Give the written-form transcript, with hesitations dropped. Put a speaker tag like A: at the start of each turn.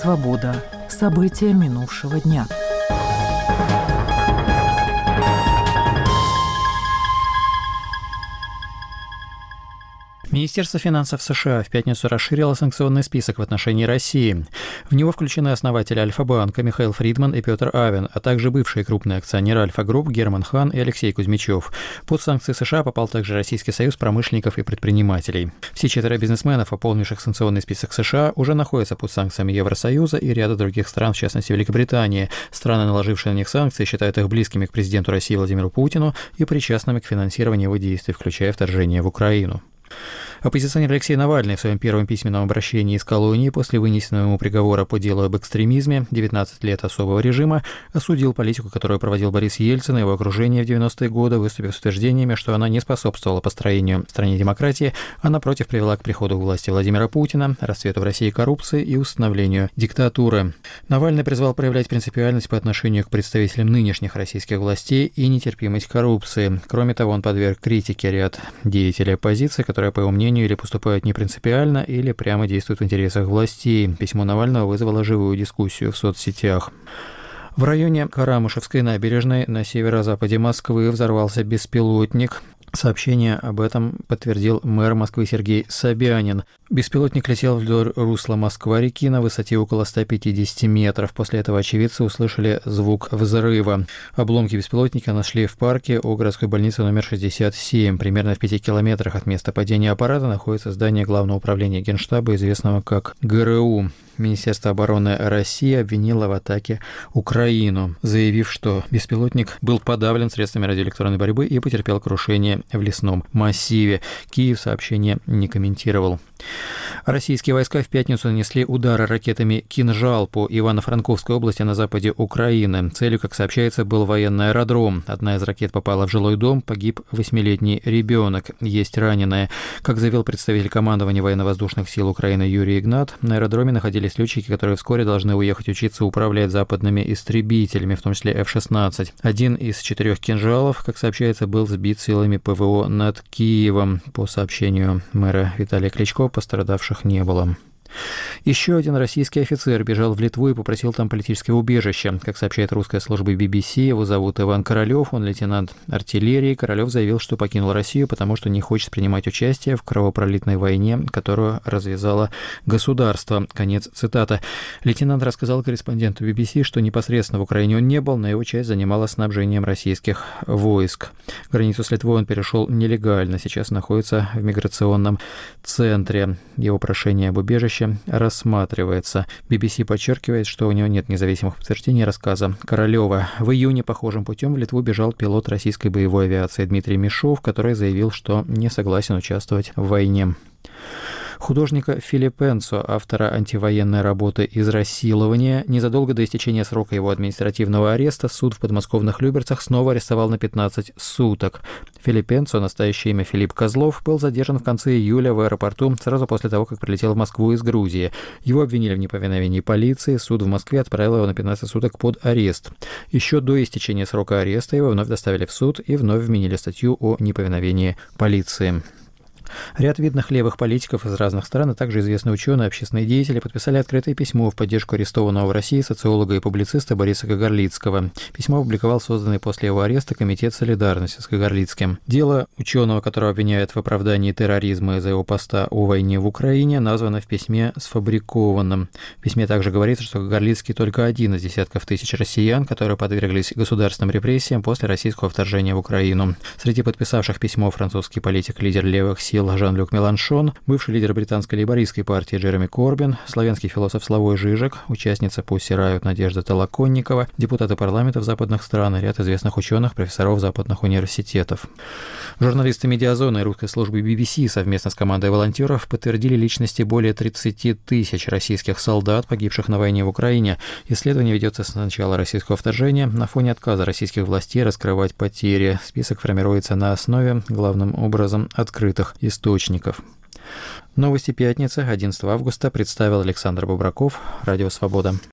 A: «Свобода». События минувшего дня.
B: Министерство финансов США в пятницу расширило санкционный список в отношении России. В него включены основатели Альфа-банка Михаил Фридман и Петр Авен, а также бывшие крупные акционеры Альфа-групп Герман Хан и Алексей Кузьмичев. Под санкции США попал также Российский союз промышленников и предпринимателей. Все 4 бизнесменов, пополнивших санкционный список США, уже находятся под санкциями Евросоюза и ряда других стран, в частности Великобритании. Страны, наложившие на них санкции, считают их близкими к президенту России Владимиру Путину и причастными к финансированию его действий, включая вторжение в Украину. Оппозиционер Алексей Навальный в своем первом письменном обращении из колонии после вынесенного ему приговора по делу об экстремизме 19 лет особого режима осудил политику, которую проводил Борис Ельцин и его окружение в 90-е годы, выступив с утверждениями, что она не способствовала построению в стране демократии, а напротив привела к приходу к власти Владимира Путина, расцвету в России коррупции и установлению диктатуры. Навальный призвал проявлять принципиальность по отношению к представителям нынешних российских властей и нетерпимость коррупции. Кроме того, он подверг критике ряд деятелей оппозиции, которые, по его мнению, или поступают непринципиально, или прямо действуют в интересах властей. Письмо Навального вызвало живую дискуссию в соцсетях. В районе Карамышевской набережной на северо-западе Москвы взорвался беспилотник. Сообщение об этом подтвердил мэр Москвы Сергей Собянин. Беспилотник летел вдоль русла Москва-реки на высоте около 150 метров. После этого очевидцы услышали звук взрыва. Обломки беспилотника нашли в парке у городской больницы номер 67. Примерно в 5 километрах от места падения аппарата находится здание Главного управления Генштаба, известного как ГРУ. Министерство обороны России обвинило в атаке Украину, заявив, что беспилотник был подавлен средствами радиоэлектронной борьбы и потерпел крушение в лесном массиве. Киев сообщение не комментировал. Российские войска в пятницу нанесли удары ракетами «Кинжал» по Ивано-Франковской области на западе Украины. Целью, как сообщается, был военный аэродром. Одна из ракет попала в жилой дом, погиб 8-летний ребенок. Есть раненые. Как заявил представитель командования военно-воздушных сил Украины Юрий Игнат, на аэродроме находились летчики, которые вскоре должны уехать учиться управлять западными истребителями, в том числе F-16. Один из 4 «Кинжалов», как сообщается, был сбит силами ПВО над Киевом. По сообщению мэра Виталия Кличко, пострадавших не было. Еще один российский офицер бежал в Литву и попросил там политическое убежище. Как сообщает русская служба BBC, его зовут Иван Королёв, он лейтенант артиллерии. Королёв заявил, что покинул Россию, потому что не хочет принимать участие в кровопролитной войне, которую развязало государство. Конец цитаты. Лейтенант рассказал корреспонденту BBC, что непосредственно в Украине он не был, но его часть занималась снабжением российских войск. Границу с Литвой он перешел нелегально, сейчас находится в миграционном центре. Его прошение об убежище рассматривается. BBC подчеркивает, что у него нет независимых подтверждений рассказа Королёва. В июне похожим путем в Литву бежал пилот российской боевой авиации Дмитрий Мишов, который заявил, что не согласен участвовать в войне. Художника Филиппенцо, автора антивоенной работы «Израсилование», незадолго до истечения срока его административного ареста суд в подмосковных Люберцах снова арестовал на 15 суток. Филиппенцо, настоящее имя Филипп Козлов, был задержан в конце июля в аэропорту сразу после того, как прилетел в Москву из Грузии. Его обвинили в неповиновении полиции, суд в Москве отправил его на 15 суток под арест. Еще до истечения срока ареста его вновь доставили в суд и вновь вменили статью о неповиновении полиции. Ряд видных левых политиков из разных стран, а также известные ученые, общественные деятели подписали открытое письмо в поддержку арестованного в России социолога и публициста Бориса Кагарлицкого. Письмо опубликовал созданный после его ареста Комитет солидарности с Кагарлицким. Дело ученого, которого обвиняют в оправдании терроризма из-за его поста о войне в Украине, названо в письме сфабрикованным. В письме также говорится, что Кагарлицкий только один из десятков тысяч россиян, которые подверглись государственным репрессиям после российского вторжения в Украину. Среди подписавших письмо французский политик, лидер левых сил Жан-Люк Меланшон, бывший лидер британской лейбористской партии Джереми Корбин, славянский философ Славой Жижик, участница Pussy Riot Надежда Толоконникова, депутаты парламентов западных стран и ряд известных ученых, профессоров западных университетов. Журналисты «Медиазоны» и русской службы BBC совместно с командой волонтеров подтвердили личности более 30 тысяч российских солдат, погибших на войне в Украине. Исследование ведется с начала российского вторжения на фоне отказа российских властей раскрывать потери. Список формируется на основе, главным образом, открытых источников. Новости пятницы, 11 августа, представил Александр Бобраков, Радио Свобода.